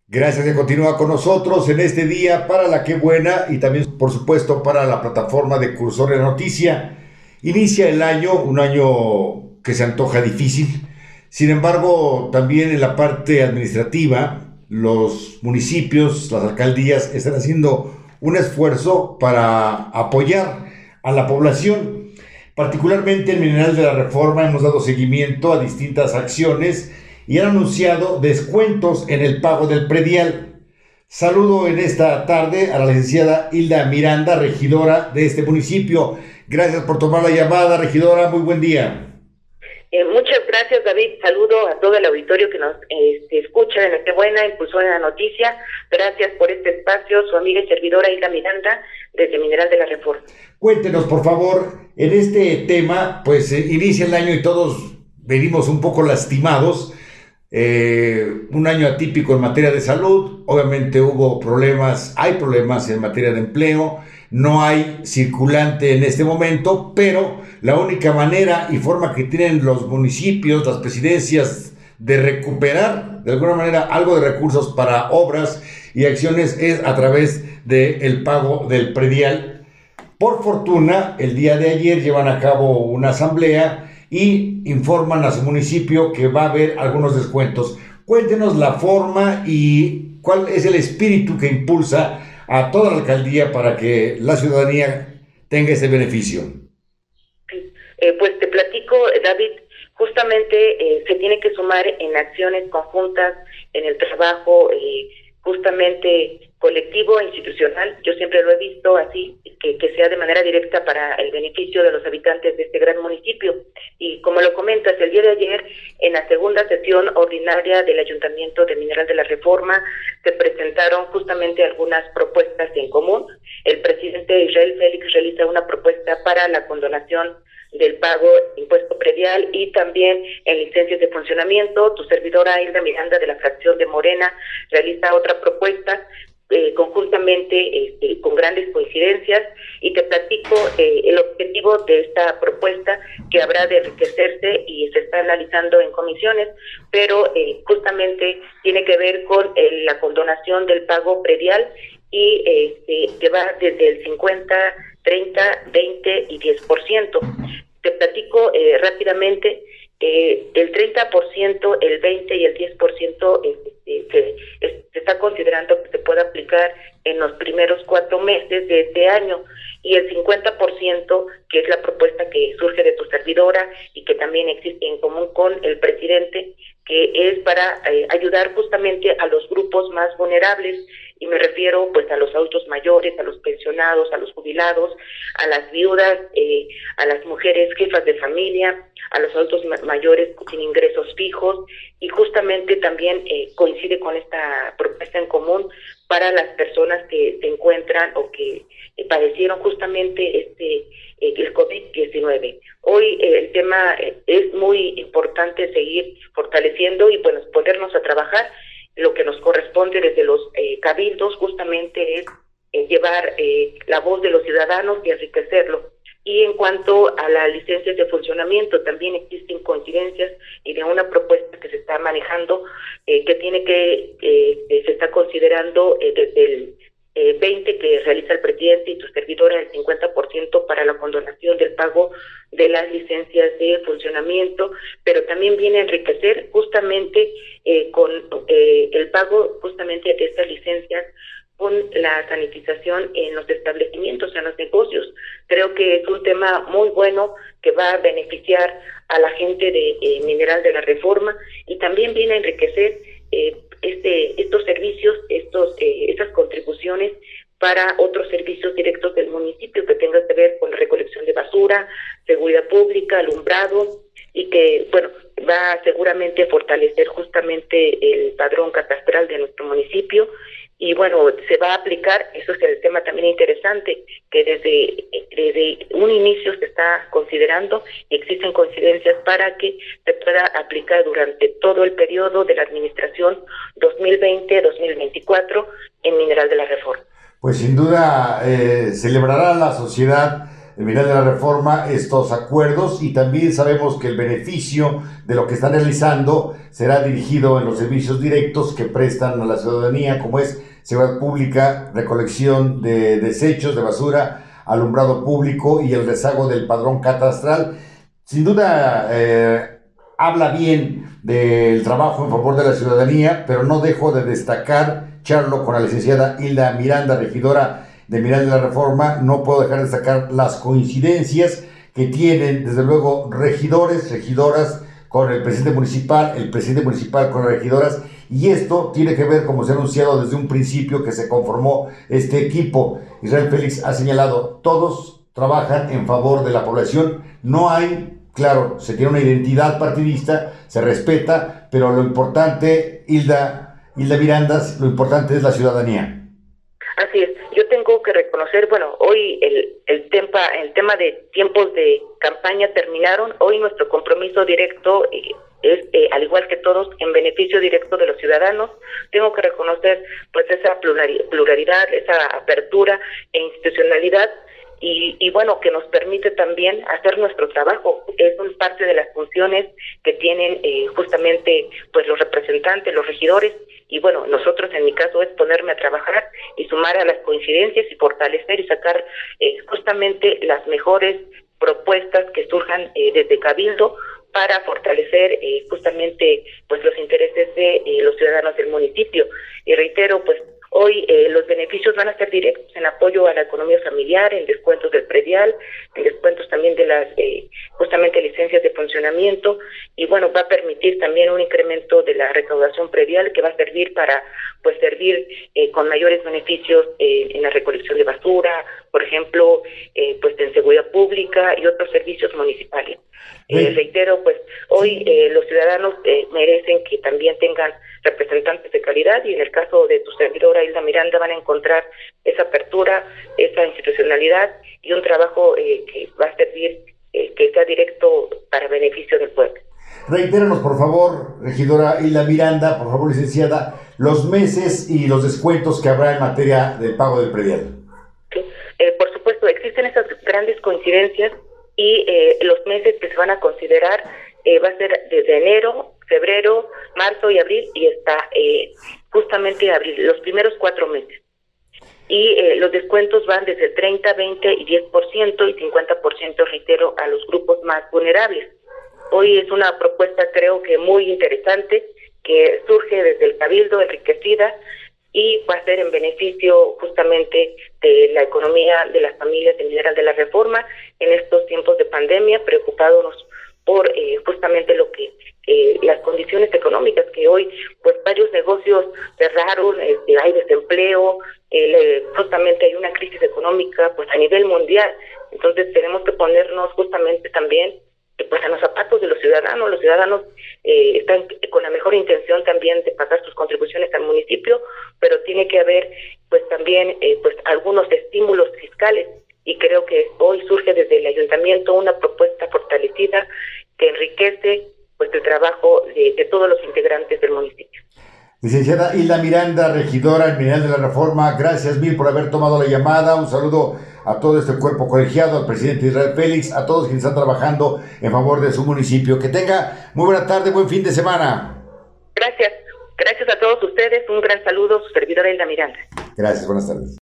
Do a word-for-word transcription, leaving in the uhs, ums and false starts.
Gracias que continúa con nosotros en este día para la Qué Buena y también, por supuesto, para la plataforma de Cursor de Noticia. Inicia el año, un año que se antoja difícil. Sin embargo, también en la parte administrativa, los municipios, las alcaldías están haciendo un esfuerzo para apoyar a la población. Particularmente en Mineral de la Reforma hemos dado seguimiento a distintas acciones y han anunciado descuentos en el pago del predial. Saludo en esta tarde a la licenciada Hilda Miranda, regidora de este municipio. Gracias por tomar la llamada, regidora. Muy buen día. Eh, muchas gracias, David. Saludo a todo el auditorio que nos eh, escucha en Qué Buena, impulsó en la noticia. Gracias por este espacio, su amiga y servidora Hilda Miranda, desde Mineral de la Reforma. Cuéntenos, por favor, en este tema, pues eh, inicia el año y todos venimos un poco lastimados. Eh, un año atípico en materia de salud, obviamente hubo problemas, hay problemas en materia de empleo, no hay circulante en este momento, pero la única manera y forma que tienen los municipios, las presidencias de recuperar de alguna manera algo de recursos para obras y acciones es a través del pago del predial. Por fortuna, el día de ayer llevan a cabo una asamblea y informan a su municipio que va a haber algunos descuentos. Cuéntenos la forma y cuál es el espíritu que impulsa a toda la alcaldía para que la ciudadanía tenga ese beneficio. Sí. Eh, pues te platico, David, justamente eh, se tiene que sumar en acciones conjuntas, en el trabajo eh, justamente colectivo e institucional. Yo siempre lo he visto así, que, que sea de manera directa para el beneficio de los habitantes de este gran municipio. Y como lo comentas, el día de ayer, en la segunda sesión ordinaria del Ayuntamiento de Mineral de la Reforma, se presentaron justamente algunas propuestas en común. El presidente Israel Félix realiza una propuesta para la condonación del pago de impuesto predial y también en licencias de funcionamiento. Tu servidora Hilda Miranda, de la fracción de Morena, realiza otra propuesta eh, conjuntamente este, con grandes coincidencias, y te platico eh, el objetivo de esta propuesta, que habrá de enriquecerse y se está analizando en comisiones, pero eh, justamente tiene que ver con eh, la condonación del pago predial y este, que va desde el cincuenta, treinta, veinte y diez por ciento. Te platico eh, rápidamente, eh, el treinta por ciento, el veinte por ciento y el diez por ciento eh, eh, se, eh, se está considerando que se puede aplicar en los primeros cuatro meses de este año, y el cincuenta por ciento, que es la propuesta que surge de tu servidora y que también existe en común con el presidente, que es para eh, ayudar justamente a los grupos más vulnerables, y me refiero pues a los adultos mayores, a los pensionados, a los jubilados, a las viudas, eh, a las mujeres jefas de familia, a los adultos ma- mayores sin ingresos fijos, y justamente también eh, coincide con esta propuesta en común para las personas que se encuentran o que eh, padecieron justamente este eh, el COVID diecinueve. Hoy eh, el tema eh, es muy importante seguir fortaleciendo y bueno, ponernos a trabajar. Lo que nos corresponde desde los eh, cabildos justamente es eh, llevar eh, la voz de los ciudadanos y enriquecerlo. Y en cuanto a las licencias de funcionamiento, también existen coincidencias y de una propuesta que se está manejando, eh, que tiene que, eh, se está considerando eh, desde el eh, veinte que realiza el presidente y tu servidora, el cincuenta por ciento para la condonación del pago de las licencias de funcionamiento, pero también viene a enriquecer justamente eh, con eh, el pago justamente de estas licencias con la sanitización en los establecimientos, en los negocios. Creo que es un tema muy bueno que va a beneficiar a la gente de eh, Mineral de la Reforma, y también viene a enriquecer eh, este estos servicios, estos eh, estas contribuciones para otros servicios directos del municipio que tengan que ver con la recolección de basura, seguridad pública, alumbrado, y que, bueno, va a seguramente fortalecer justamente el padrón catastral de nuestro municipio. Y bueno, se va a aplicar, eso es el tema también interesante, que desde, desde un inicio se está considerando y existen coincidencias para que se pueda aplicar durante todo el periodo de la administración dos mil veinte a dos mil veinticuatro en Mineral de la Reforma. Pues sin duda eh, celebrará la sociedad el Mineral de la Reforma estos acuerdos, y también sabemos que el beneficio de lo que están realizando será dirigido en los servicios directos que prestan a la ciudadanía, como es seguridad pública, recolección de desechos, de basura, alumbrado público y el rezago del padrón catastral. Sin duda eh, habla bien del trabajo en favor de la ciudadanía, pero no dejo de destacar, charlo con la licenciada Hilda Miranda, regidora de Mineral de la Reforma, no puedo dejar de destacar las coincidencias que tienen, desde luego, regidores, regidoras con el presidente municipal, el presidente municipal con las regidoras, y esto tiene que ver, como se ha anunciado desde un principio que se conformó este equipo. Israel Félix ha señalado, todos trabajan en favor de la población, no hay, claro, se tiene una identidad partidista, se respeta, pero lo importante, Hilda, Hilda Miranda, lo importante es la ciudadanía. Así es, yo tengo que reconocer, bueno, hoy el, el, tema, el tema de tiempos de campaña terminaron, hoy nuestro compromiso directo eh, es, eh, al igual que todos, en beneficio directo de los ciudadanos. Tengo que reconocer pues esa pluralidad, esa apertura e institucionalidad, y, y bueno, que nos permite también hacer nuestro trabajo. Es parte de las funciones que tienen eh, justamente pues los representantes, los regidores, y bueno, nosotros en mi caso es ponerme a trabajar y sumar a las coincidencias y fortalecer y sacar eh, justamente las mejores propuestas que surjan eh, desde Cabildo para fortalecer eh, justamente pues los intereses de eh, los ciudadanos del municipio. Y reitero, pues hoy eh, los beneficios van a ser directos en apoyo a la economía familiar, en descuentos del predial, en descuentos también de las eh, justamente licencias de funcionamiento, y bueno, va a permitir también un incremento de la recaudación predial que va a servir para pues servir eh, con mayores beneficios eh, en la recolección de basura, por ejemplo, eh, pues en seguridad pública y otros servicios municipales. Eh, reitero, pues hoy eh, los ciudadanos eh, merecen que también tengan representantes de calidad, y en el caso de tu servidora Hilda Miranda van a encontrar esa apertura, esa institucionalidad y un trabajo eh, que va a servir, eh, que sea directo para beneficio del pueblo. Reitéranos, por favor, regidora Hilda Miranda, por favor, licenciada, los meses y los descuentos que habrá en materia del pago del predial. Sí. Eh, por supuesto, existen esas grandes coincidencias, y eh, los meses que se van a considerar eh, va a ser desde enero, febrero, marzo y abril, y hasta eh, justamente abril, los primeros cuatro meses. Y eh, los descuentos van desde el treinta, veinte y diez por ciento y cincuenta por ciento, reitero, a los grupos más vulnerables. Hoy es una propuesta, creo que muy interesante, que surge desde el Cabildo, enriquecida, y va a ser en beneficio justamente de la economía de las familias de Mineral de la Reforma en estos tiempos de pandemia, preocupados por eh, justamente lo que eh, las condiciones económicas que hoy pues varios negocios cerraron, este, hay desempleo, eh, justamente hay una crisis económica pues a nivel mundial. Entonces tenemos que ponernos justamente también pues a los zapatos de los ciudadanos. Los ciudadanos eh, están con la mejor intención también de pagar sus contribuciones al municipio, pero tiene que haber pues también eh, pues algunos estímulos fiscales, y creo que hoy surge desde el ayuntamiento una propuesta fortalecida que enriquece pues el trabajo de, de todos los integrantes del municipio. Licenciada Hilda Miranda, regidora en Mineral de la Reforma, gracias mil por haber tomado la llamada. Un saludo a todo este cuerpo colegiado, al presidente Israel Félix, a todos quienes están trabajando en favor de su municipio. Que tenga muy buena tarde, buen fin de semana. Gracias, gracias a todos ustedes, un gran saludo, su servidora Hilda Miranda. Gracias, buenas tardes.